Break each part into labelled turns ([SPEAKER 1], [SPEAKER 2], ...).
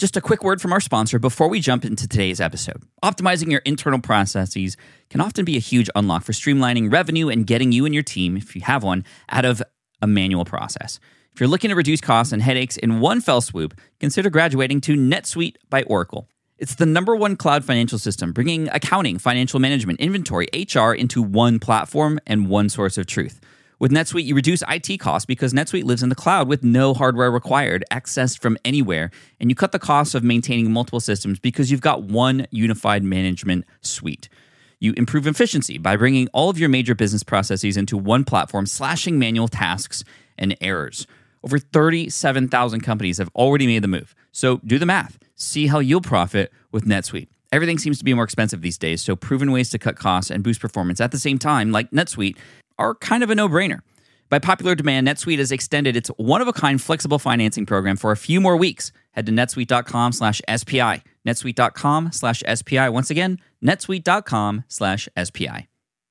[SPEAKER 1] Just a quick word from our sponsor before we jump into today's episode. Optimizing your internal processes can often be a huge unlock for streamlining revenue and getting you and your team, if you have one, out of a manual process. If you're looking to reduce costs and headaches in one fell swoop, consider graduating to NetSuite by Oracle. It's the #1 cloud financial system, bringing accounting, financial management, inventory, HR into one platform and one source of truth. With NetSuite, you reduce IT costs because NetSuite lives in the cloud with no hardware required, accessed from anywhere, and you cut the costs of maintaining multiple systems because you've got one unified management suite. You improve efficiency by bringing all of your major business processes into one platform, slashing manual tasks and errors. Over 37,000 companies have already made the move. So do the math. See how you'll profit with NetSuite. Everything seems to be more expensive these days, so proven ways to cut costs and boost performance at the same time, like NetSuite, are kind of a no-brainer. By popular demand, NetSuite has extended its one-of-a-kind flexible financing program for a few more weeks. Head to netsuite.com/SPI. netsuite.com/SPI. Once again, netsuite.com/SPI.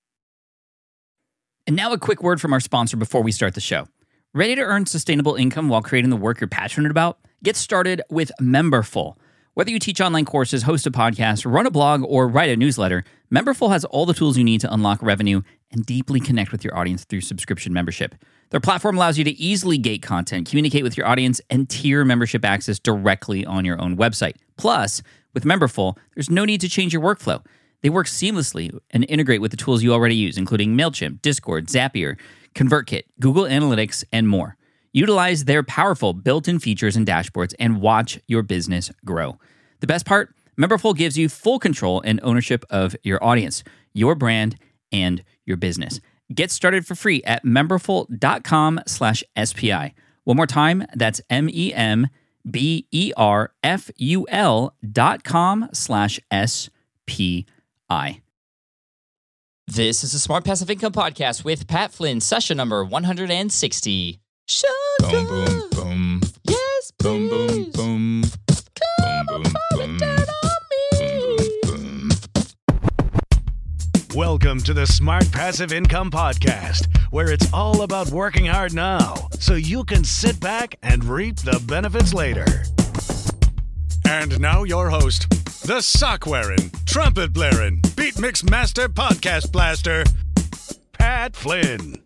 [SPEAKER 1] And now a quick word from our sponsor before we start the show. Ready to earn sustainable income while creating the work you're passionate about? Get started with Memberful. Whether you teach online courses, host a podcast, run a blog, or write a newsletter, Memberful has all the tools you need to unlock revenue and deeply connect with your audience through subscription membership. Their platform allows you to easily gate content, communicate with your audience, and tier membership access directly on your own website. Plus, with Memberful, there's no need to change your workflow. They work seamlessly and integrate with the tools you already use, including MailChimp, Discord, Zapier, ConvertKit, Google Analytics, and more. Utilize their powerful built-in features and dashboards and watch your business grow. The best part? Memberful gives you full control and ownership of your audience, your brand, and your business. Get started for free at memberful.com/SPI. One more time, that's memberful.com/SPI.
[SPEAKER 2] This is the Smart Passive Income Podcast with Pat Flynn, session number 160. Sugar.
[SPEAKER 3] Boom, boom, boom.
[SPEAKER 2] Yes,
[SPEAKER 3] Boom, boom,
[SPEAKER 2] please.
[SPEAKER 3] boom.
[SPEAKER 2] Come
[SPEAKER 3] Boom,
[SPEAKER 2] on
[SPEAKER 3] boom,
[SPEAKER 2] and down on me.
[SPEAKER 3] Boom.
[SPEAKER 4] Welcome to the Smart Passive Income Podcast, where it's all about working hard now so you can sit back and reap the benefits later. And now your host, the sock-wearing, trumpet-blaring, beat mix master podcast blaster, Pat Flynn.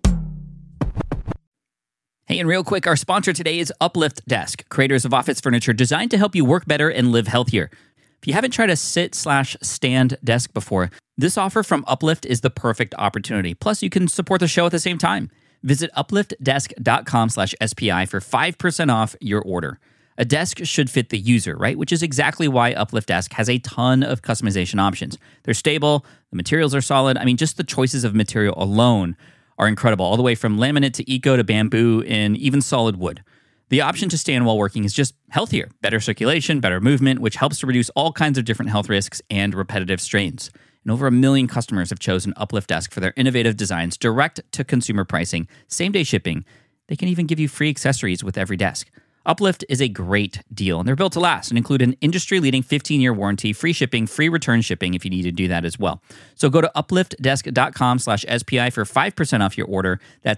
[SPEAKER 1] Hey, and real quick, our sponsor today is Uplift Desk, creators of office furniture designed to help you work better and live healthier. If you haven't tried a sit/stand desk before, this offer from Uplift is the perfect opportunity. Plus, you can support the show at the same time. Visit upliftdesk.com/SPI for 5% off your order. A desk should fit the user, right? Which is exactly why Uplift Desk has a ton of customization options. They're stable, the materials are solid. I mean, just the choices of material alone are incredible, all the way from laminate to eco to bamboo and even solid wood. The option to stand while working is just healthier, better circulation, better movement, which helps to reduce all kinds of different health risks and repetitive strains. And over 1 million customers have chosen Uplift Desk for their innovative designs, direct-to-consumer pricing, same-day shipping. They can even give you free accessories with every desk. Uplift is a great deal, and they're built to last and include an industry-leading 15-year warranty, free shipping, free return shipping if you need to do that as well. So go to upliftdesk.com/SPI for 5% off your order. That's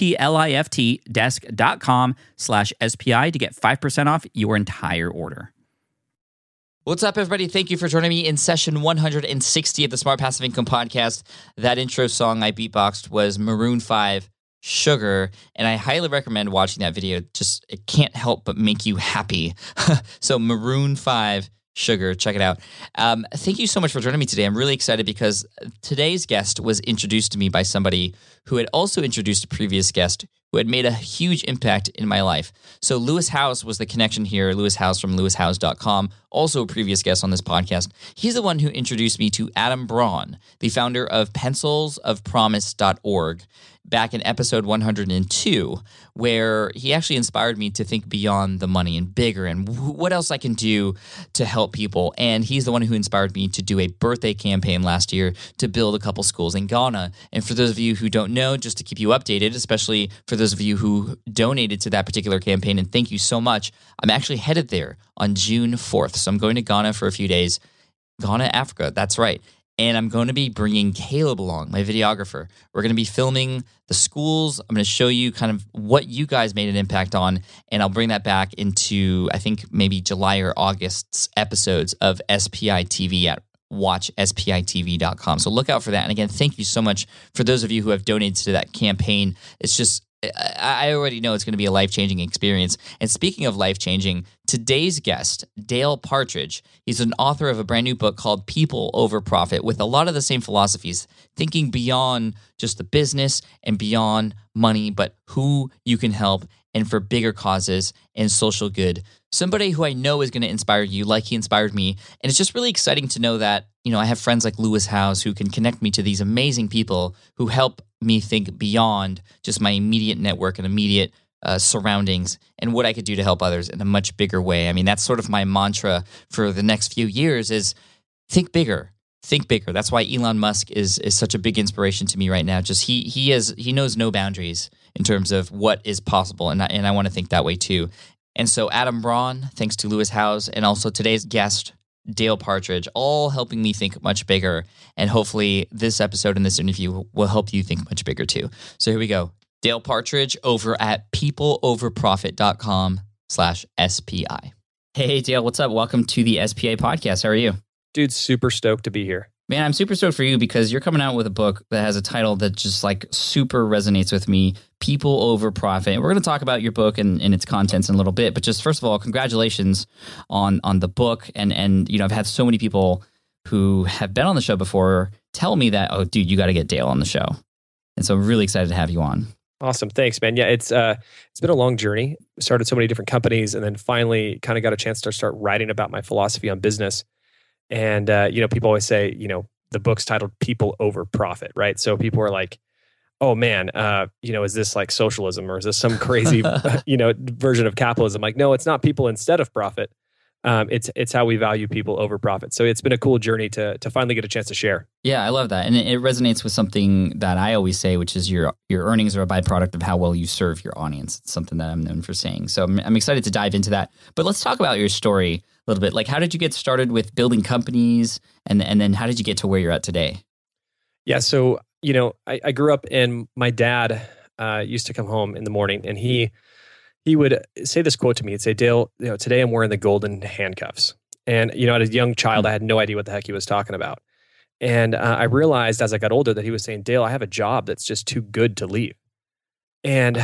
[SPEAKER 1] upliftdesk.com/SPI to get 5% off your entire order.
[SPEAKER 2] What's up, everybody? Thank you for joining me in session 160 of the Smart Passive Income Podcast. That intro song I beatboxed was Maroon 5, Sugar, and I highly recommend watching that video. Just, it can't help but make you happy. So Maroon 5, Sugar, check it out. Thank you so much for joining me today. I'm really excited because today's guest was introduced to me by somebody who had also introduced a previous guest who had made a huge impact in my life. So Lewis Howes was the connection here. Lewis Howes from lewishowes.com, also a previous guest on this podcast. He's the one who introduced me to Adam Braun, the founder of pencilsofpromise.org, back in episode 102, where he actually inspired me to think beyond the money and bigger and what else I can do to help people. And he's the one who inspired me to do a birthday campaign last year to build a couple schools in Ghana. And for those of you who don't know, just to keep you updated, especially for those of you who donated to that particular campaign, and thank you so much, I'm actually headed there on June 4th. So I'm going to Ghana for a few days. Ghana, Africa, that's right. And I'm going to be bringing Caleb along, my videographer. We're going to be filming the schools. I'm going to show you kind of what you guys made an impact on. And I'll bring that back into, I think, maybe July or August's episodes of SPI TV at watchspitv.com. So look out for that. And again, thank you so much for those of you who have donated to that campaign. It's just, I already know it's going to be a life-changing experience. And speaking of life-changing, today's guest, Dale Partridge, he's an author of a brand new book called People Over Profit with a lot of the same philosophies, thinking beyond just the business and beyond money, but who you can help and for bigger causes and social good. Somebody who I know is going to inspire you like he inspired me. And it's just really exciting to know that, I have friends like Lewis Howes who can connect me to these amazing people who help me think beyond just my immediate network and immediate surroundings and what I could do to help others in a much bigger way. I mean, that's sort of my mantra for the next few years is think bigger. Think bigger. That's why Elon Musk is such a big inspiration to me right now. Just he knows no boundaries in terms of what is possible, and I want to think that way too. And so Adam Braun, thanks to Lewis Howes, and also today's guest, Dale Partridge, all helping me think much bigger. And hopefully this episode and this interview will help you think much bigger too. So here we go. Dale Partridge over at peopleoverprofit.com/SPI. Hey, Dale, what's up? Welcome to the SPA podcast. How are you?
[SPEAKER 5] Dude, super stoked to be here.
[SPEAKER 2] Man, I'm super stoked for you because you're coming out with a book that has a title that just like super resonates with me, People Over Profit. And we're going to talk about your book and its contents in a little bit. But just first of all, congratulations on the book. And I've had so many people who have been on the show before tell me that, oh, dude, you got to get Dale on the show. And so I'm really excited to have you on.
[SPEAKER 5] Awesome. Thanks, man. Yeah, it's been a long journey. Started so many different companies and then finally kind of got a chance to start writing about my philosophy on business. And, people always say, the book's titled People Over Profit, right? So people are like, oh man, is this like socialism or is this some crazy, version of capitalism? Like, no, it's not people instead of profit. It's how we value people over profit. So it's been a cool journey to finally get a chance to share.
[SPEAKER 2] Yeah, I love that. And it resonates with something that I always say, which is your earnings are a byproduct of how well you serve your audience. It's something that I'm known for saying. So I'm excited to dive into that. But let's talk about your story a little bit. Like, how did you get started with building companies? And then how did you get to where you're at today?
[SPEAKER 5] Yeah, so, I grew up and my dad used to come home in the morning and he would say this quote to me. He'd say, Dale, today I'm wearing the golden handcuffs. And, as a young child, I had no idea what the heck he was talking about. And I realized as I got older that he was saying, Dale, I have a job that's just too good to leave. And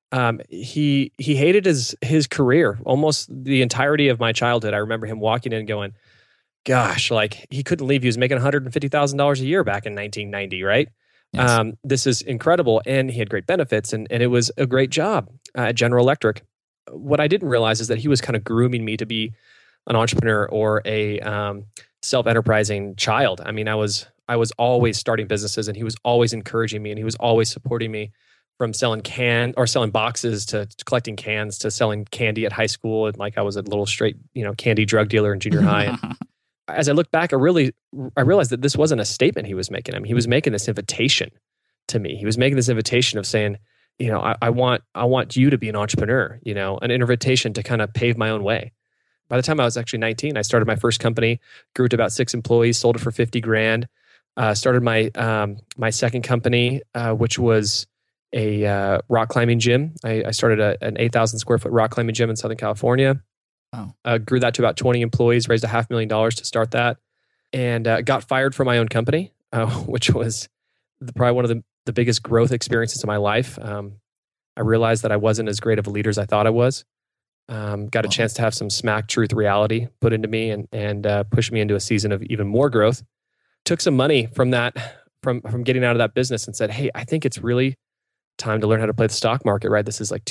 [SPEAKER 5] he hated his career almost the entirety of my childhood. I remember him walking in and going, gosh, like he couldn't leave. He was making $150,000 a year back in 1990, right? Yes. This is incredible. And he had great benefits and it was a great job at General Electric. What I didn't realize is that he was kind of grooming me to be an entrepreneur or a self-enterprising child. I mean, I was always starting businesses and he was always encouraging me and he was always supporting me from selling boxes to collecting cans to selling candy at high school. And like I was a little straight, candy drug dealer in junior high. And as I look back, I realized that this wasn't a statement he was making. I mean, he was making this invitation to me. He was making this invitation of saying, I want you to be an entrepreneur, an invitation to kind of pave my own way. By the time I was actually 19, I started my first company, grew to about 6 employees, sold it for $50,000. Started my second company, which was a rock climbing gym. I started an 8,000 square foot rock climbing gym in Southern California. Wow. Grew that to about 20 employees, raised $500,000 to start that, and got fired from my own company, which was probably one of the biggest growth experiences of my life. I realized that I wasn't as great of a leader as I thought I was. Got a chance to have some smack truth reality put into me and pushed me into a season of even more growth. Took some money from that, from getting out of that business and said, hey, I think it's really time to learn how to play the stock market, right? This is like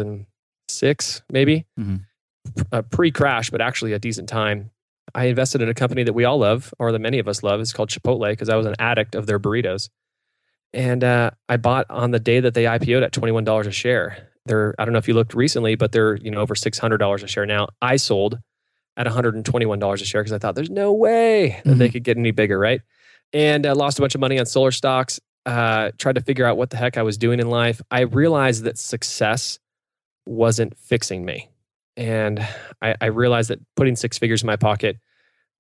[SPEAKER 5] 2006, maybe. Mm-hmm. Pre-crash, but actually a decent time. I invested in a company that we all love, or that many of us love. It's called Chipotle because I was an addict of their burritos. And I bought on the day that they IPO'd at $21 a share. I don't know if you looked recently, but they're over $600 a share now. I sold at $121 a share because I thought there's no way that they could get any bigger, right? And lost a bunch of money on solar stocks. Tried to figure out what the heck I was doing in life. I realized that success wasn't fixing me. And I realized that putting 6 figures in my pocket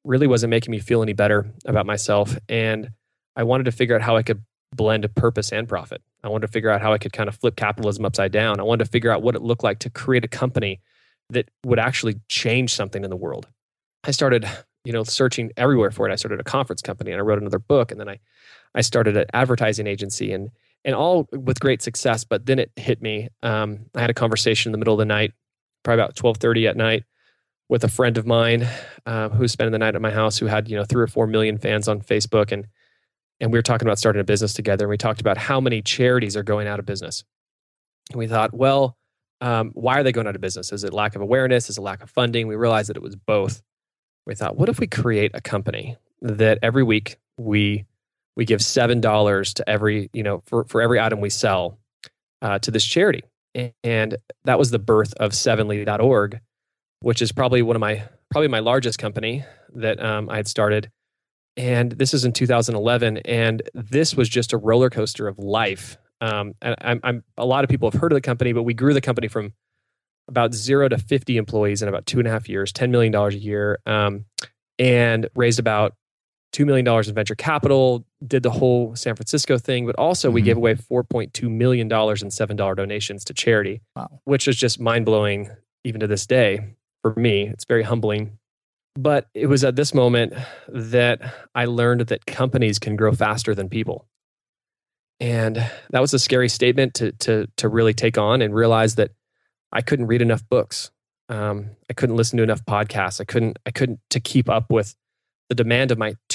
[SPEAKER 5] really wasn't making me feel any better about myself. And I wanted to figure out how I could blend purpose and profit. I wanted to figure out how I could kind of flip capitalism upside down. I wanted to figure out what it looked like to create a company that would actually change something in the world. I started, searching everywhere for it. I started a conference company and I wrote another book, and then I started an advertising agency, and all with great success. But then it hit me. I had a conversation in the middle of the night, probably about 12:30 at night, with a friend of mine who was spending the night at my house, who had 3 or 4 million fans on Facebook, and we were talking about starting a business together. And we talked about how many charities are going out of business. And we thought, well, why are they going out of business? Is it lack of awareness? Is it lack of funding? We realized that it was both. We thought, what if we create a company that every week we give $7 to every, for every item we sell to this charity. And that was the birth of Sevenly.org, which is probably my largest company that I had started. And this is in 2011. And this was just a roller coaster of life. And a lot of people have heard of the company, but we grew the company from about 0 to 50 employees in about 2.5 years, $10 million a year, and raised about $2 million in venture capital, did the whole San Francisco thing, but also we gave away $4.2 million in $7 donations to charity, which is just mind-blowing even to this day for me. It's very humbling. But it was at this moment that I learned that companies can grow faster than people. And that was a scary statement to really take on, and realize that I couldn't read enough books. I couldn't listen to enough podcasts. I couldn't to keep up with the demand of my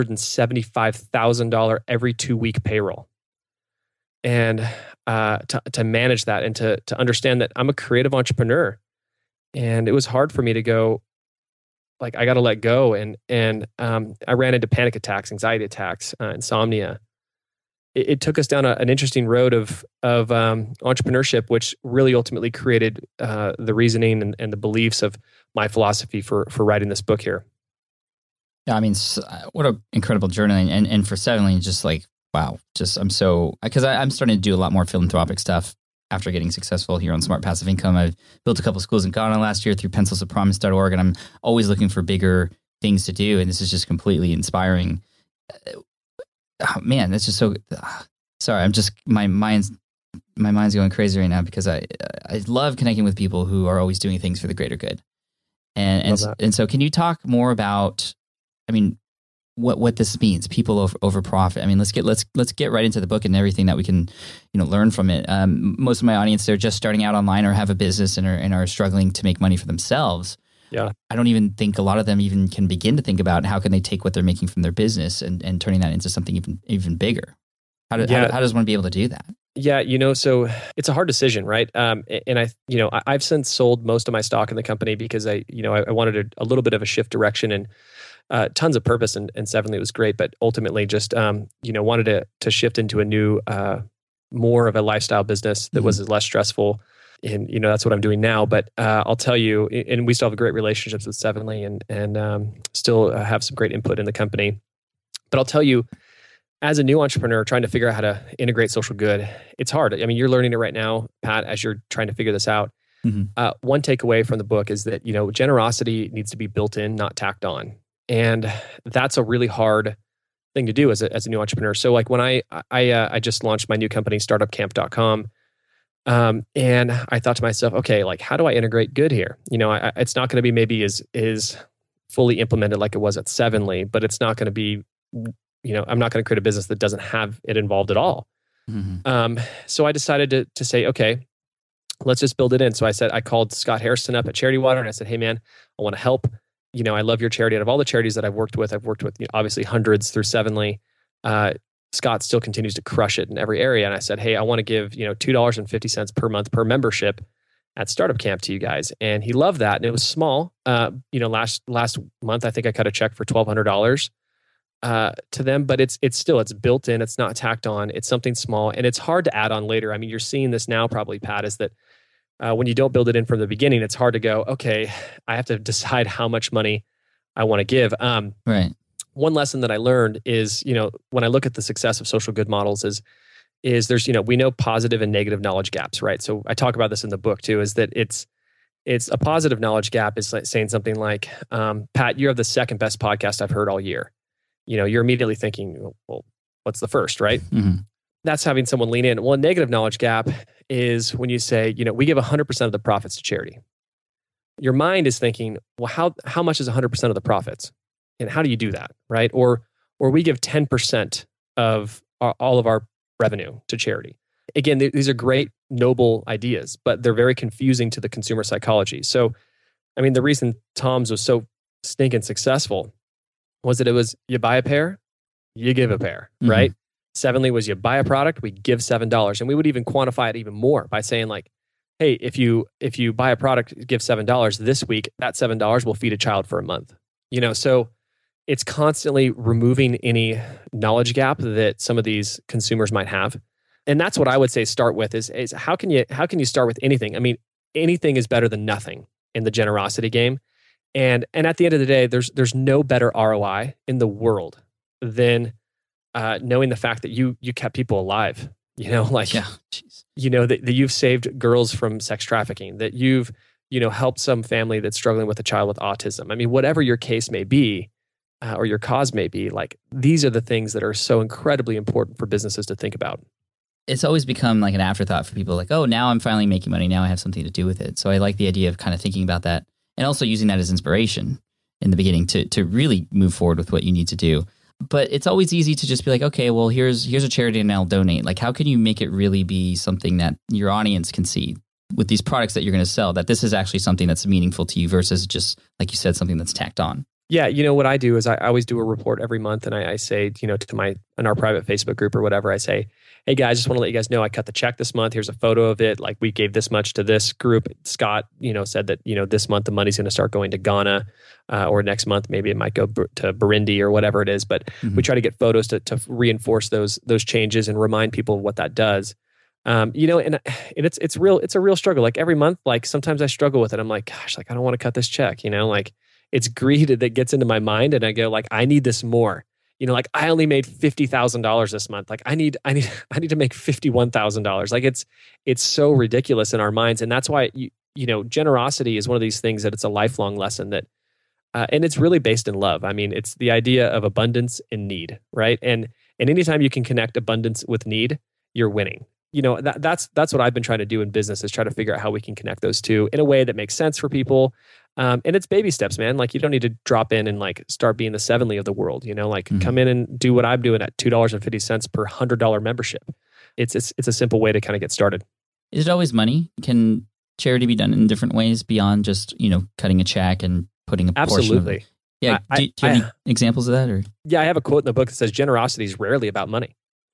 [SPEAKER 5] $275,000 every 2-week payroll. And to manage that, and to understand that I'm a creative entrepreneur. And it was hard for me to go, like, I got to let go. And I ran into panic attacks, anxiety attacks, insomnia. It took us down an interesting road of entrepreneurship, which really ultimately created the reasoning and the beliefs of my philosophy for writing this book here.
[SPEAKER 2] Yeah, I mean, what an incredible journey. And for Sevenly, just like, wow, I'm starting to do a lot more philanthropic stuff after getting successful here on Smart Passive Income. I've built a couple schools in Ghana last year through pencilsofpromise.org, and I'm always looking for bigger things to do. And this is just completely inspiring. Oh, man, that's just so. Sorry, I'm just my mind's going crazy right now, because I love connecting with people who are always doing things for the greater good. And so, can you talk more about, I mean, what this means? People over profit. I mean, let's get right into the book and everything that we can learn from it. Most of my audience, they're just starting out online or have a business and are struggling to make money for themselves.
[SPEAKER 5] Yeah.
[SPEAKER 2] I don't even think a lot of them even can begin to think about how can they take what they're making from their business and turning that into something even bigger. How does one be able to do that?
[SPEAKER 5] Yeah, so it's a hard decision, right? And I've since sold most of my stock in the company because I wanted a little bit of a shift direction, and tons of purpose, and Sevenly was great, but ultimately just wanted to shift into a new, more of a lifestyle business that was less stressful. And that's what I'm doing now. But I'll tell you, and we still have great relationships with Sevenly, and still have some great input in the company. But I'll tell you, as a new entrepreneur trying to figure out how to integrate social good, it's hard. I mean, you're learning it right now, Pat, as you're trying to figure this out. One takeaway from the book is that generosity needs to be built in, not tacked on, and that's a really hard thing to do as a new entrepreneur. So, like when I just launched my new company, StartupCamp.com. And I thought to myself, okay, like, how do I integrate good here? It's not going to be maybe as fully implemented like it was at Sevenly, but it's not going to be, I'm not going to create a business that doesn't have it involved at all. So I decided to say, okay, let's just build it in. So I called Scott Harrison up at Charity Water, and I said, hey man, I want to help. I love your charity. Out of all the charities that I've worked with obviously hundreds through Sevenly. Scott still continues to crush it in every area. And I said, hey, I want to give, $2.50 per month per membership at Startup Camp to you guys. And he loved that. And it was small. Last month, I think I cut a check for $1,200 to them, but it's built in. It's not tacked on. It's something small, and it's hard to add on later. I mean, you're seeing this now probably, Pat, is that when you don't build it in from the beginning, it's hard to go, okay, I have to decide how much money I want to give.
[SPEAKER 2] Right.
[SPEAKER 5] One lesson that I learned is, when I look at the success of social good models is there's, we know positive and negative knowledge gaps, right? So I talk about this in the book too, is that it's It's a positive knowledge gap is like saying something like, Pat, you have the second best podcast I've heard all year. You're immediately thinking, well, what's the first, right?
[SPEAKER 1] Mhm.
[SPEAKER 5] That's having someone lean in. Well, a negative knowledge gap is when you say, we give 100% of the profits to charity. Your mind is thinking, well, how much is 100% of the profits? And how do you do that, right? Or we give 10% of all of our revenue to charity. Again, these are great, noble ideas, but they're very confusing to the consumer psychology. So, the reason Tom's was so stinking successful was that it was you buy a pair, you give a pair,
[SPEAKER 1] Mhm.
[SPEAKER 5] right? Sevenly was you buy a product, we give $7. And we would even quantify it even more by saying like, hey, if you buy a product, give $7 this week, that $7 will feed a child for a month. So it's constantly removing any knowledge gap that some of these consumers might have. And that's what I would say start with is how can you start with anything? Anything is better than nothing in the generosity game. And at the end of the day, there's no better ROI in the world than knowing the fact that you kept people alive. That you've saved girls from sex trafficking, that you've helped some family that's struggling with a child with autism. Whatever your case may be, or your cause may be, like these are the things that are so incredibly important for businesses to think about.
[SPEAKER 2] It's always become like an afterthought for people, like, oh, now I'm finally making money. Now I have something to do with it. So I like the idea of kind of thinking about that and also using that as inspiration in the beginning to really move forward with what you need to do. But it's always easy to just be like, okay, well, here's a charity and I'll donate. Like, how can you make it really be something that your audience can see with these products that you're going to sell, that this is actually something that's meaningful to you versus just, like you said, something that's tacked on?
[SPEAKER 5] Yeah, what I do is I always do a report every month, and I say, in our private Facebook group or whatever, I say, hey guys, just want to let you guys know I cut the check this month. Here's a photo of it. Like we gave this much to this group. Scott, said that, this month the money's going to start going to Ghana, or next month maybe it might go to Burundi or whatever it is. But we try to get photos to reinforce those changes and remind people of what that does. And it's a real struggle. Like every month, like sometimes I struggle with it. I'm like, gosh, like I don't want to cut this check. Like it's greed that gets into my mind, and I go like, I need this more. Like I only made $50,000 this month. Like I need to make $51,000. Like it's so ridiculous in our minds, and that's why generosity is one of these things that it's a lifelong lesson that, and it's really based in love. It's the idea of abundance and need, right? And anytime you can connect abundance with need, you're winning. That's what I've been trying to do in business, is try to figure out how we can connect those two in a way that makes sense for people. And it's baby steps, man. Like you don't need to drop in and like start being the Sevenly of the world, come in and do what I'm doing at $2.50 per $100 membership. It's a simple way to kind of get started.
[SPEAKER 2] Is it always money? Can charity be done in different ways beyond just, cutting a check and putting a portion of it? Yeah. Do you have any examples of that? Or?
[SPEAKER 5] Yeah, I have a quote in the book that says generosity is rarely about money.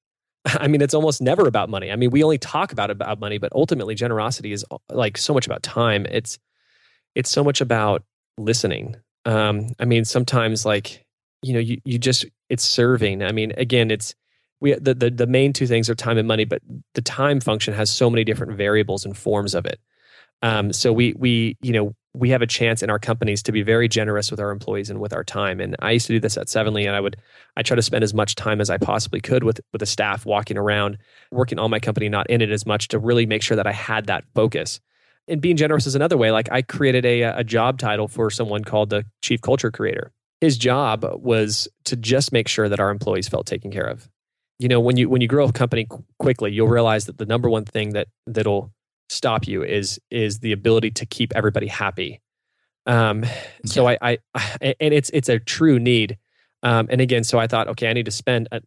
[SPEAKER 5] It's almost never about money. We only talk about money, but ultimately generosity is like so much about time. It's so much about listening. Sometimes like, you just, it's serving. Again, the main two things are time and money, but the time function has so many different variables and forms of it. So we have a chance in our companies to be very generous with our employees and with our time. And I used to do this at Sevenly, and I try to spend as much time as I possibly could with the staff, walking around, working on my company, not in it as much, to really make sure that I had that focus. And being generous is another way. Like I created a job title for someone called the Chief Culture Creator. His job was to just make sure that our employees felt taken care of. When you grow a company quickly, you'll realize that the number one thing that'll stop you is the ability to keep everybody happy. So I and it's a true need. And again, so I thought, okay, I need to spend an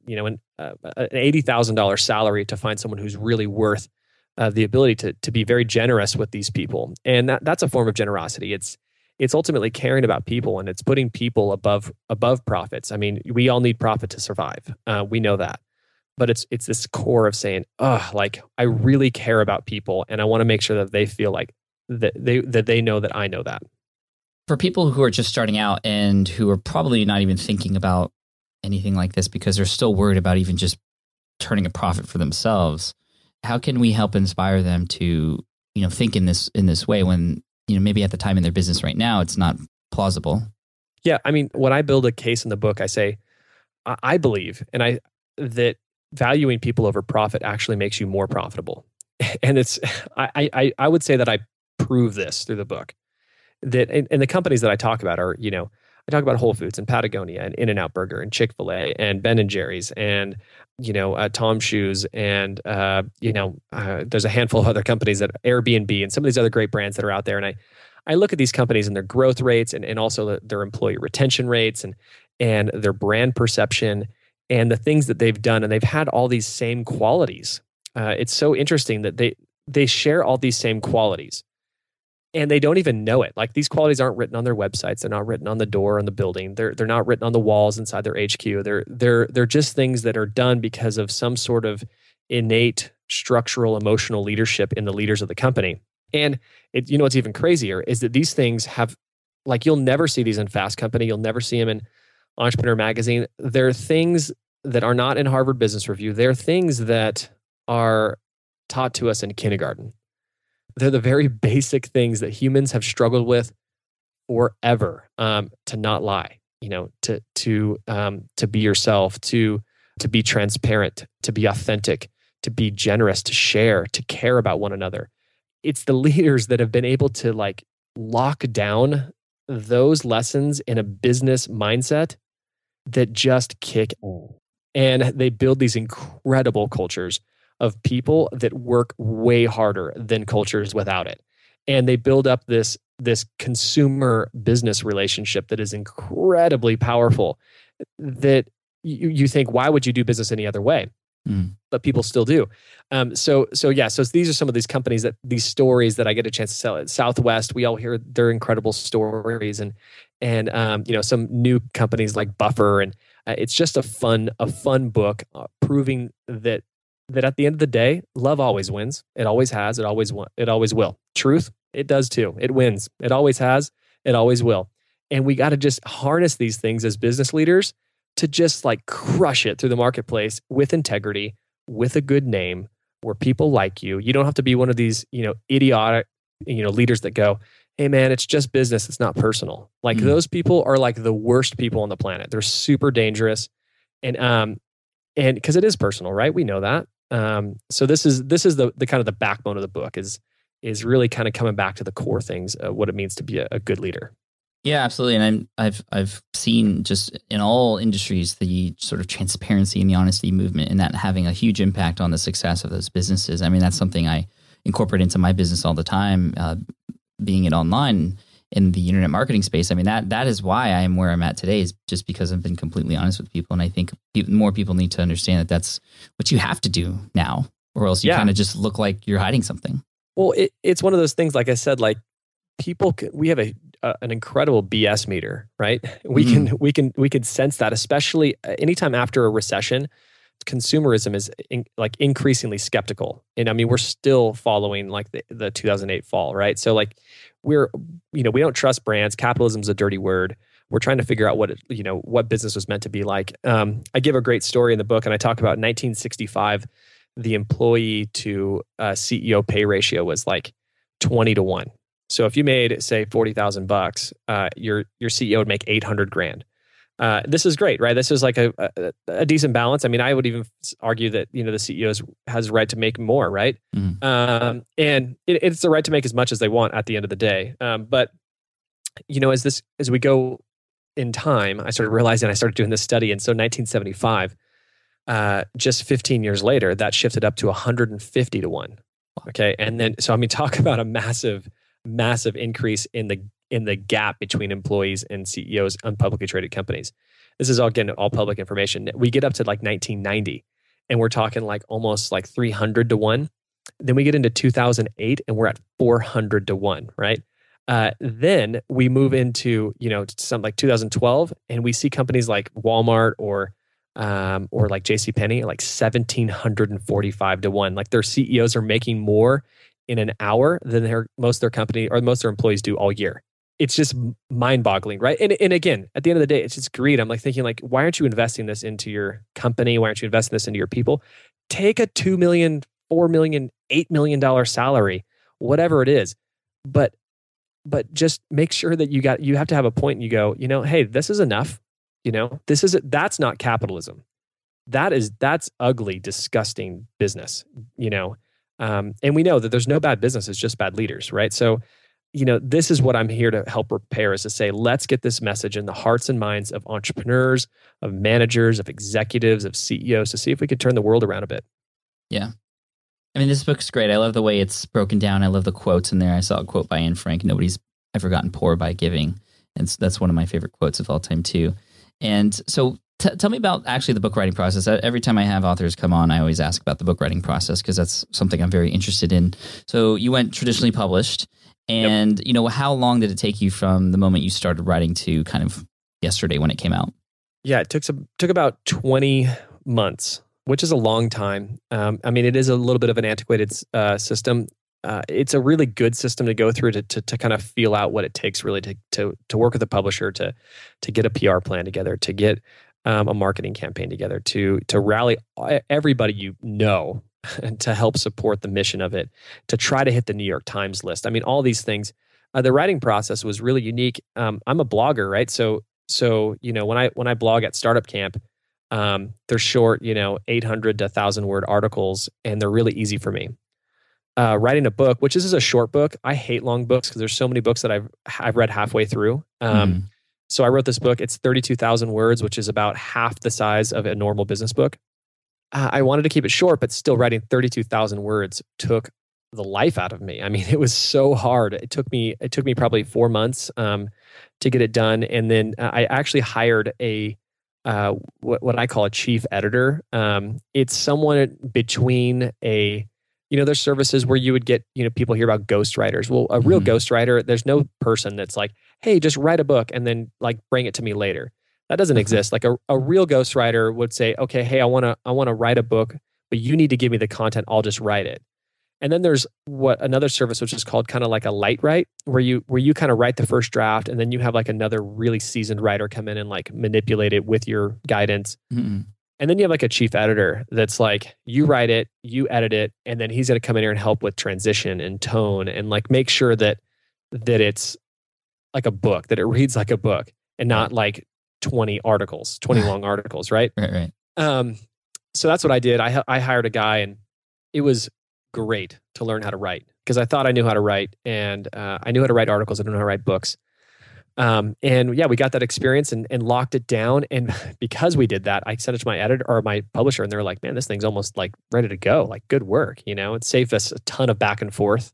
[SPEAKER 5] $80,000 salary to find someone who's really worth the ability to be very generous with these people. And that's a form of generosity. It's ultimately caring about people, and it's putting people above profits. We all need profit to survive. We know that. But it's this core of saying, like I really care about people, and I want to make sure that they feel like that they know that I know that.
[SPEAKER 2] For people who are just starting out and who are probably not even thinking about anything like this because they're still worried about even just turning a profit for themselves, how can we help inspire them to, think in this way when, maybe at the time in their business right now, it's not plausible?
[SPEAKER 5] Yeah. When I build a case in the book, I say, I believe, that valuing people over profit actually makes you more profitable. And I would say that I prove this through the book. That and the companies that I talk about are, I talk about Whole Foods and Patagonia and In-N-Out Burger and Chick-fil-A and Ben and Jerry's and Tom Shoes and there's a handful of other companies that Airbnb and some of these other great brands that are out there. And I look at these companies and their growth rates and also their employee retention rates and their brand perception and the things that they've done, and they've had all these same qualities. It's so interesting that they share all these same qualities. And they don't even know it. Like, these qualities aren't written on their websites. They're not written on the door on the building. They're not written on the walls inside their HQ. They're just things that are done because of some sort of innate structural emotional leadership in the leaders of the company. And what's even crazier is that these things have, like, you'll never see these in Fast Company. You'll never see them in Entrepreneur Magazine. They're things that are not in Harvard Business Review. They're things that are taught to us in kindergarten. They're the very basic things that humans have struggled with forever. To not lie, to be yourself, to be transparent, to be authentic, to be generous, to share, to care about one another. It's the leaders that have been able to lock down those lessons in a business mindset that just kick on. And they build these incredible cultures of people that work way harder than cultures without it. And they build up this consumer business relationship that is incredibly powerful, that you think, why would you do business any other way? But people still do. So these are some of these companies, these stories that I get a chance to sell at Southwest. We all hear their incredible stories and some new companies like Buffer. And it's just a fun book proving that at the end of the day, love always wins. It always has. It always will. Truth, it does too. It wins. It always has. It always will. And we got to just harness these things as business leaders to just crush it through the marketplace with integrity, with a good name, where people like you. You don't have to be one of these, idiotic, leaders that go, hey man, it's just business. It's not personal. Those people are the worst people on the planet. They're super dangerous. And because it is personal, right? We know that. So this is the kind of the backbone of the book is really kind of coming back to the core things of what it means to be a good leader.
[SPEAKER 2] Yeah, absolutely. And I've seen just in all industries the sort of transparency and the honesty movement, and that having a huge impact on the success of those businesses. I mean, that's something I incorporate into my business all the time, being it online in the internet marketing space. I mean, that is why I am where I'm at today, is just because I've been completely honest with people. And I think more people need to understand that that's what you have to do now, or else you kind of just look like you're hiding something.
[SPEAKER 5] Well, it's one of those things, like I said, we have an incredible BS meter, right? We can sense that, especially anytime after a recession. Consumerism is increasingly skeptical, and I mean, we're still following the 2008 fall, right? So we don't trust brands. Capitalism's a dirty word. We're trying to figure out what business was meant to be like. I give a great story in the book, and I talk about 1965. The employee to CEO pay ratio was 20-1. So if you made, say, $40,000, your CEO would make $800,000. This is great, right? This is a decent balance. I mean, I would even argue that the CEO has the right to make more, right? Mm-hmm. And it's the right to make as much as they want at the end of the day. But as we go in time, I started realizing, I started doing this study, and so 1975, just 15 years later, that shifted up to 150-1. Okay, and then talk about a massive increase in the gap between employees and CEOs on publicly traded companies. This is all public information. We get up to 1990, and we're talking almost 300-1. Then we get into 2008, and we're at 400-1, right? Then we move into something 2012, and we see companies like Walmart or JCPenney 1,745-1. Their CEOs are making more in an hour than most of their employees do all year. It's just mind-boggling, right? And again, at the end of the day, it's just greed. I'm thinking, why aren't you investing this into your company? Why aren't you investing this into your people? Take a $2 million, $4 million, $8 million salary, whatever it is, but just make sure that you have to have a point, and you go, hey, this is enough. That's not capitalism. That's ugly, disgusting business. And we know that there's no bad business, it's just bad leaders, right? So, this is what I'm here to help repair, is to say, let's get this message in the hearts and minds of entrepreneurs, of managers, of executives, of CEOs, to see if we could turn the world around a bit.
[SPEAKER 2] Yeah. I mean, this book's great. I love the way it's broken down. I love the quotes in there. I saw a quote by Anne Frank: "Nobody's ever gotten poor by giving." And that's one of my favorite quotes of all time too. And so tell me about actually the book writing process. Every time I have authors come on, I always ask about the book writing process because that's something I'm very interested in. So you went traditionally published. And, how long did it take you from the moment you started writing to kind of yesterday when it came out?
[SPEAKER 5] Yeah, it took about 20 months, which is a long time. It is a little bit of an antiquated system. It's a really good system to go through to kind of feel out what it takes really to work with a publisher, to get a PR plan together, to get a marketing campaign together, to rally everybody and to help support the mission of it, to try to hit the New York Times list. I mean, all these things. The writing process was really unique. I'm a blogger, right? So when I blog at Startup Camp, they're short, 800 to 1,000 word articles, and they're really easy for me. Writing a book, which is a short book, I hate long books because there's so many books that I've read halfway through. So I wrote this book. It's 32,000 words, which is about half the size of a normal business book. I wanted to keep it short, but still writing 32,000 words took the life out of me. I mean, it was so hard. It took me probably 4 months to get it done. And then I actually hired what I call a chief editor. It's someone between there's services where you would get, people hear about ghostwriters. Well, a real ghostwriter, there's no person that's like, hey, just write a book and then like bring it to me later. That doesn't exist. Like a real ghostwriter would say, okay, hey, I want to write a book, but you need to give me the content. I'll just write it. And then there's another service, which is called kind of like a light write, where you kind of write the first draft, and then you have like another really seasoned writer come in and like manipulate it with your guidance. Mm-hmm. And then you have like a chief editor that's like, you write it, you edit it, and then he's going to come in here and help with transition and tone and like make sure that it's like a book, that it reads like a book and not like 20 long articles, right?
[SPEAKER 2] Right.
[SPEAKER 5] So that's what I did. I hired a guy, and it was great to learn how to write because I thought I knew how to write, and I knew how to write articles. I didn't know how to write books. And yeah, we got that experience and locked it down. And because we did that, I sent it to my editor or my publisher, and they were like, man, this thing's almost like ready to go. Like, good work. It saved us a ton of back and forth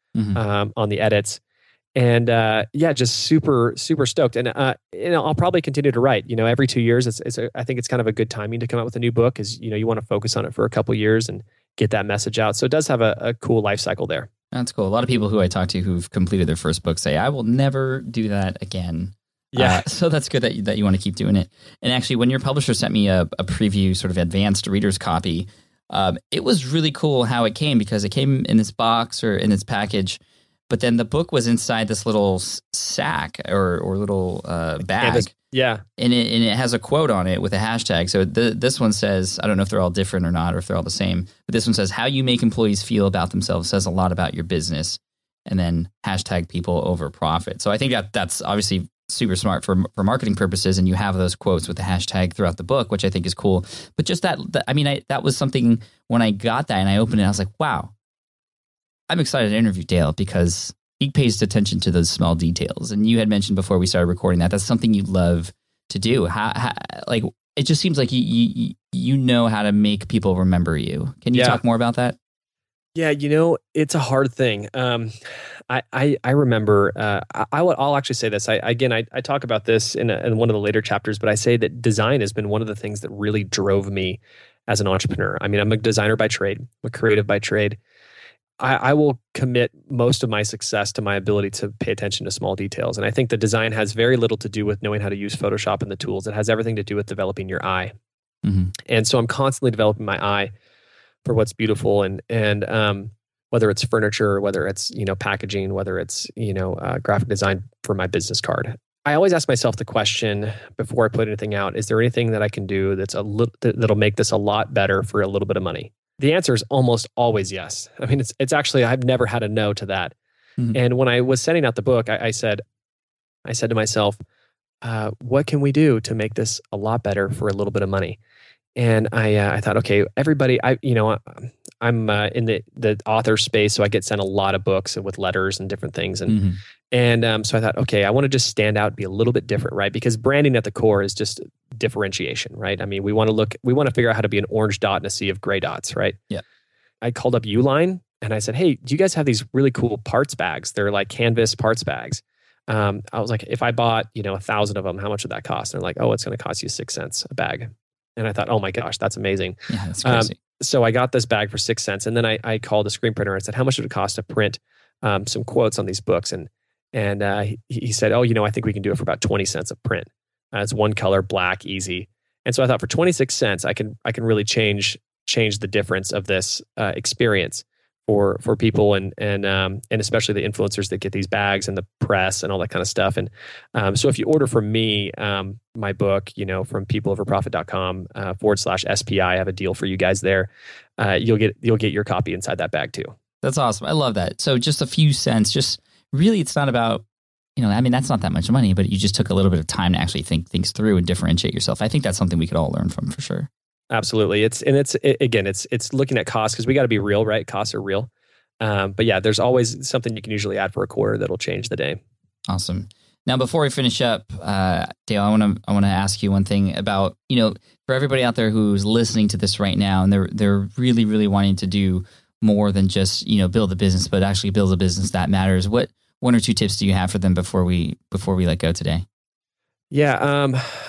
[SPEAKER 5] on the edits. And just super, super stoked. And I'll probably continue to write. Every 2 years, I think it's kind of a good timing to come out with a new book, because you want to focus on it for a couple years and get that message out. So it does have a cool life cycle there.
[SPEAKER 2] That's cool. A lot of people who I talk to who've completed their first book say, I will never do that again.
[SPEAKER 5] Yeah.
[SPEAKER 2] So that's good that you want to keep doing it. And actually, when your publisher sent me a preview, sort of advanced reader's copy, it was really cool how it came, because it came in this box or in this package, but then the book was inside this little sack or little bag.
[SPEAKER 5] Yeah.
[SPEAKER 2] And it has a quote on it with a hashtag. So this one says, I don't know if they're all different or not, or if they're all the same, but this one says, how you make employees feel about themselves says a lot about your business. And then hashtag people over profit. So I think that's obviously super smart for marketing purposes. And you have those quotes with the hashtag throughout the book, which I think is cool. But just that was something when I got that and I opened it, I was like, wow, I'm excited to interview Dale because he pays attention to those small details. And you had mentioned before we started recording that's something you love to do. How like, it just seems like you know how to make people remember you. Can you talk more about that?
[SPEAKER 5] Yeah, it's a hard thing. I remember. I'll actually say this. I talk about this in one of the later chapters, but I say that design has been one of the things that really drove me as an entrepreneur. I mean, I'm a designer by trade, I'm a creative by trade. I will commit most of my success to my ability to pay attention to small details, and I think the design has very little to do with knowing how to use Photoshop and the tools. It has everything to do with developing your eye, and so I'm constantly developing my eye for what's beautiful, and whether it's furniture, whether it's packaging, whether it's graphic design for my business card. I always ask myself the question before I put anything out: is there anything that I can do that'll make this a lot better for a little bit of money? The answer is almost always yes. I mean, it's actually, I've never had a no to that. Mm-hmm. And when I was sending out the book, I said to myself, what can we do to make this a lot better for a little bit of money? And I thought, okay, everybody, I'm in the author space, so I get sent a lot of books with letters and different things, and so I thought, okay, I want to just stand out, be a little bit different, right? Because branding at the core is just differentiation, right? I mean, we want to figure out how to be an orange dot in a sea of gray dots, right?
[SPEAKER 2] Yeah.
[SPEAKER 5] I called up Uline and I said, hey, do you guys have these really cool parts bags? They're like canvas parts bags. I was like, if I bought 1,000 of them, how much would that cost? And they're like, oh, it's going to cost you 6 cents a bag. And I thought, oh my gosh, that's amazing.
[SPEAKER 2] Yeah, that's crazy.
[SPEAKER 5] So I got this bag for 6 cents, and then I called a screen printer and I said, how much would it cost to print some quotes on these books? And he said, oh, I think we can do it for about 20 cents a print. It's one color, black, easy. And so I thought for 26 cents, I can really change the difference of this experience for people and especially the influencers that get these bags and the press and all that kind of stuff. And so if you order from me, my book, from peopleoverprofit.com /SPI, I have a deal for you guys there. You'll get your copy inside that bag too.
[SPEAKER 2] That's awesome. I love that. So just a few cents, just really, it's not about, that's not that much money, but you just took a little bit of time to actually think things through and differentiate yourself. I think that's something we could all learn from for sure.
[SPEAKER 5] Absolutely. It's looking at costs, because we got to be real, right? Costs are real. But yeah, there's always something you can usually add for a quarter that'll change the day.
[SPEAKER 2] Awesome. Now, before we finish up, Dale, I want to ask you one thing about, for everybody out there who's listening to this right now, and they're really, really wanting to do more than just, build a business, but actually build a business that matters. What 1 or 2 tips do you have for them before we let go today?
[SPEAKER 5] Yeah.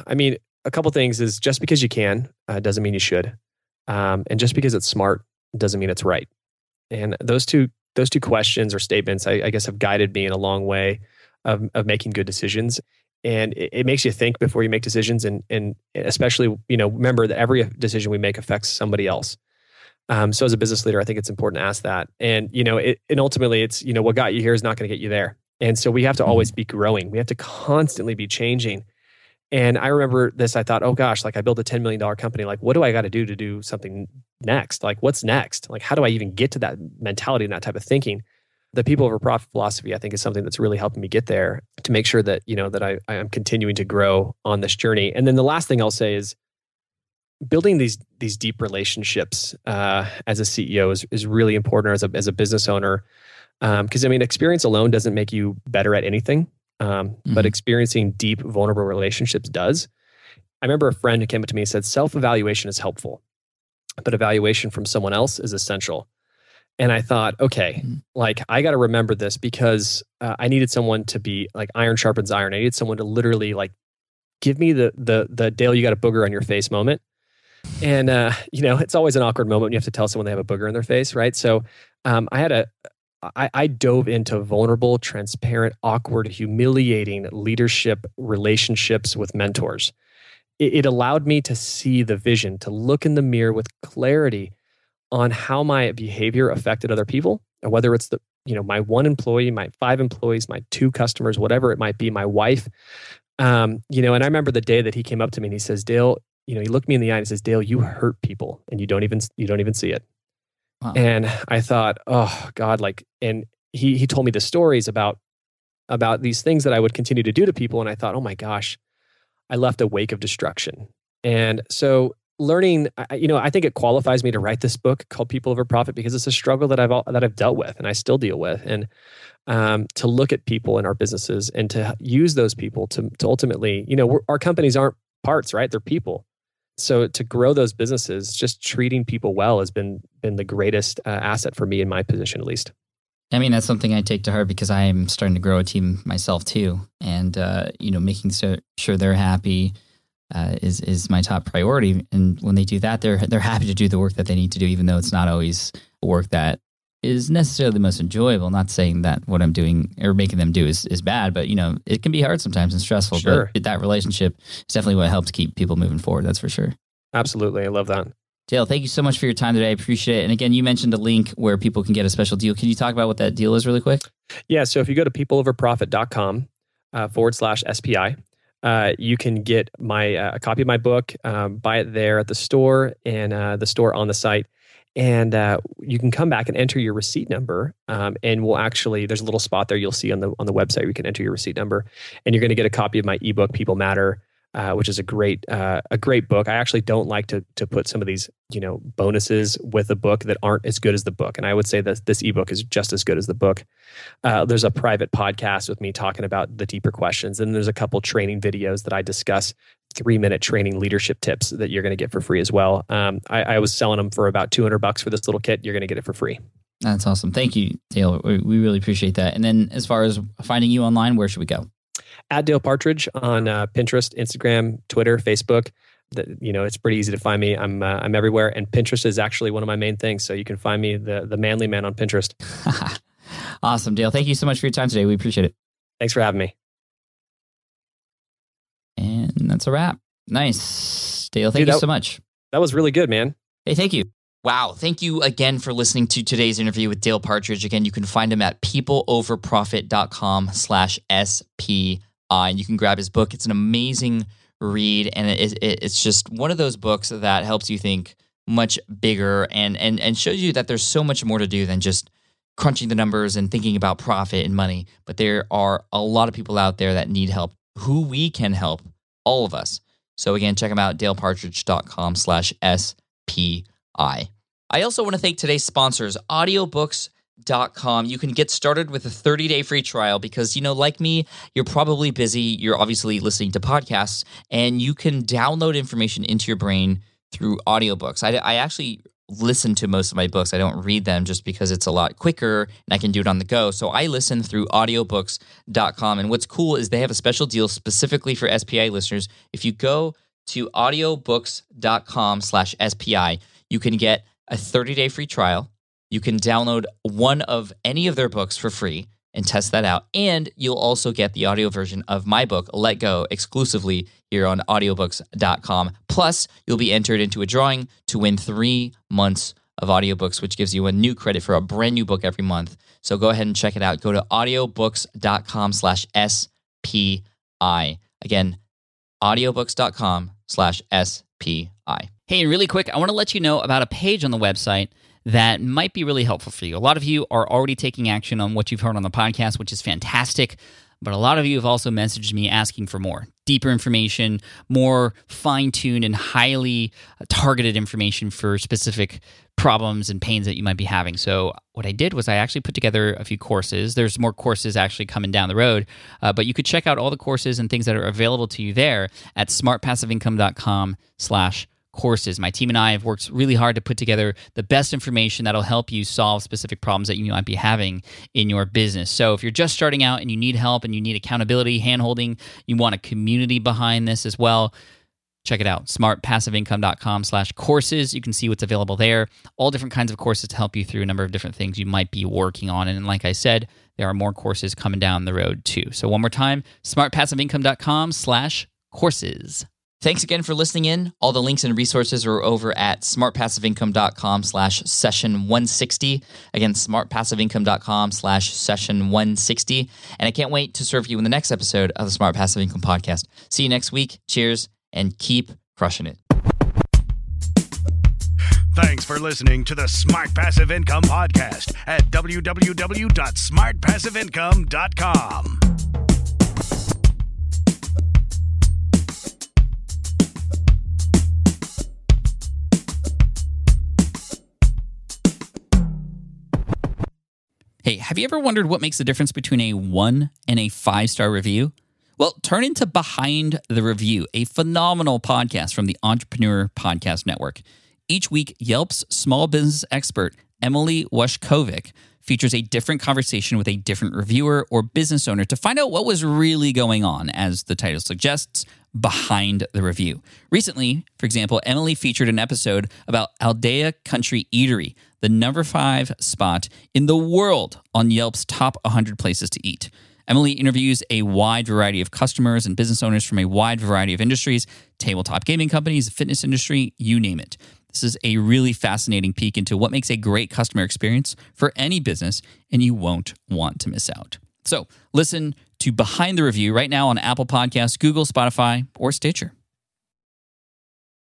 [SPEAKER 5] A couple things is, just because you can doesn't mean you should. And just because it's smart doesn't mean it's right. And those two questions or statements, I guess, have guided me in a long way of making good decisions. And it makes you think before you make decisions. And especially, remember that every decision we make affects somebody else. So as a business leader, I think it's important to ask that. And, and ultimately it's, what got you here is not going to get you there. And so we have to always be growing. We have to constantly be changing. And I remember this, I thought, oh gosh, like I built a $10 million company. Like, what do I got to do something next? Like, what's next? Like, how do I even get to that mentality and that type of thinking? The People Over Profit philosophy, I think, is something that's really helping me get there, to make sure that, that I am continuing to grow on this journey. And then the last thing I'll say is, building these deep relationships as a CEO is really important, or as a business owner. Because experience alone doesn't make you better at anything. But experiencing deep, vulnerable relationships does. I remember a friend who came up to me and said, self-evaluation is helpful, but evaluation from someone else is essential. And I thought, okay, like I got to remember this, because I needed someone to be like iron sharpens iron. I needed someone to literally like give me the Dale, you got a booger on your face moment. And, it's always an awkward moment when you have to tell someone they have a booger in their face, right? So I dove into vulnerable, transparent, awkward, humiliating leadership relationships with mentors. It allowed me to see the vision, to look in the mirror with clarity on how my behavior affected other people, and whether it's my 1 employee, my 5 employees, my 2 customers, whatever it might be, my wife. And I remember the day that he came up to me and he says, Dale, he looked me in the eye and he says, Dale, you hurt people and you don't even see it. Wow. And I thought, oh God, and he told me the stories about these things that I would continue to do to people. And I thought, oh my gosh, I left a wake of destruction. And so learning, I think it qualifies me to write this book called People Over Profit, because it's a struggle that I've dealt with and I still deal with. And to look at people in our businesses and to use those people to ultimately, our companies aren't parts, right? They're people. So to grow those businesses, just treating people well has been the greatest asset for me in my position, at least.
[SPEAKER 2] That's something I take to heart, because I am starting to grow a team myself too. And, making sure they're happy is my top priority. And when they do that, they're happy to do the work that they need to do, even though it's not always work that is necessarily the most enjoyable. Not saying that what I'm doing or making them do is bad, but it can be hard sometimes and stressful.
[SPEAKER 5] Sure.
[SPEAKER 2] But that relationship is definitely what helps keep people moving forward. That's for sure.
[SPEAKER 5] Absolutely. I love that.
[SPEAKER 2] Dale, thank you so much for your time today. I appreciate it. And again, you mentioned a link where people can get a special deal. Can you talk about what that deal is really quick?
[SPEAKER 5] Yeah. So if you go to peopleoverprofit.com /SPI, you can get a copy of my book, buy it there at the store and the store on the site. And you can come back and enter your receipt number, and we'll actually, there's a little spot there you'll see on the website where you can enter your receipt number, and you're going to get a copy of my ebook, People Matter. which is a great book. I actually don't like to put some of these bonuses with a book that aren't as good as the book, and I would say that this ebook is just as good as the book. There's a private podcast with me talking about the deeper questions, and there's a couple training videos that I discuss 3-minute training leadership tips that you're going to get for free as well. I was selling them for about $200 for this little kit. You're going to get it for free.
[SPEAKER 2] That's awesome. Thank you, Dale. We really appreciate that. And then as far as finding you online, where should we go?
[SPEAKER 5] At Dale Partridge on Pinterest, Instagram, Twitter, Facebook. It's pretty easy to find me. I'm everywhere, and Pinterest is actually one of my main things. So you can find me, the manly man, on Pinterest.
[SPEAKER 2] Awesome, Dale. Thank you so much for your time today. We appreciate it.
[SPEAKER 5] Thanks for having me.
[SPEAKER 2] And that's a wrap. Nice, Dale. Thank you so much.
[SPEAKER 5] That was really good, man.
[SPEAKER 2] Hey, thank you. Wow. Thank you again for listening to today's interview with Dale Partridge. Again, you can find him at peopleoverprofit.com/SPI. And you can grab his book. It's an amazing read. And it's just one of those books that helps you think much bigger and shows you that there's so much more to do than just crunching the numbers and thinking about profit and money. But there are a lot of people out there that need help, who we can help, all of us. So again, check them out, dalepartridge.com/SPI. I also want to thank today's sponsors, audiobooks.com. You can get started with a 30-day free trial because, like me, you're probably busy. You're obviously listening to podcasts, and you can download information into your brain through audiobooks. I actually listen to most of my books. I don't read them just because it's a lot quicker and I can do it on the go. So I listen through audiobooks.com. And what's cool is they have a special deal specifically for SPI listeners. If you go to audiobooks.com/SPI, you can get a 30-day free trial. You can download one of any of their books for free and test that out. And you'll also get the audio version of my book, Let Go, exclusively here on audiobooks.com. Plus, you'll be entered into a drawing to win 3 months of audiobooks, which gives you a new credit for a brand new book every month. So go ahead and check it out. Go to audiobooks.com/SPI. Again, audiobooks.com/SPI.
[SPEAKER 1] Hey, and really quick, I want to let you know about a page on the website that might be really helpful for you. A lot of you are already taking action on what you've heard on the podcast, which is fantastic. But a lot of you have also messaged me asking for more, deeper information, more fine-tuned and highly targeted information for specific problems and pains that you might be having. So what I did was I actually put together a few courses. There's more courses actually coming down the road, but you could check out all the courses and things that are available to you there at smartpassiveincome.com/courses. My team and I have worked really hard to put together the best information that'll help you solve specific problems that you might be having in your business. So if you're just starting out and you need help and you need accountability, handholding, you want a community behind this as well, check it out, smartpassiveincome.com/courses. You can see what's available there. All different kinds of courses to help you through a number of different things you might be working on. And like I said, there are more courses coming down the road too. So one more time, smartpassiveincome.com/courses.
[SPEAKER 2] Thanks again for listening in. All the links and resources are over at smartpassiveincome.com/session160. Again, smartpassiveincome.com/session160. And I can't wait to serve you in the next episode of the Smart Passive Income Podcast. See you next week. Cheers, and keep crushing it.
[SPEAKER 4] Thanks for listening to the Smart Passive Income Podcast at www.smartpassiveincome.com.
[SPEAKER 1] Hey, have you ever wondered what makes the difference between a 1 and a 5-star review? Well, turn into Behind the Review, a phenomenal podcast from the Entrepreneur Podcast Network. Each week, Yelp's small business expert, Emily Washkovic, features a different conversation with a different reviewer or business owner to find out what was really going on, as the title suggests, behind the review. Recently, for example, Emily featured an episode about Aldea Country Eatery, the number 5 spot in the world on Yelp's top 100 places to eat. Emily interviews a wide variety of customers and business owners from a wide variety of industries, tabletop gaming companies, fitness industry, you name it. This is a really fascinating peek into what makes a great customer experience for any business, and you won't want to miss out. So listen to Behind the Review right now on Apple Podcasts, Google, Spotify, or Stitcher.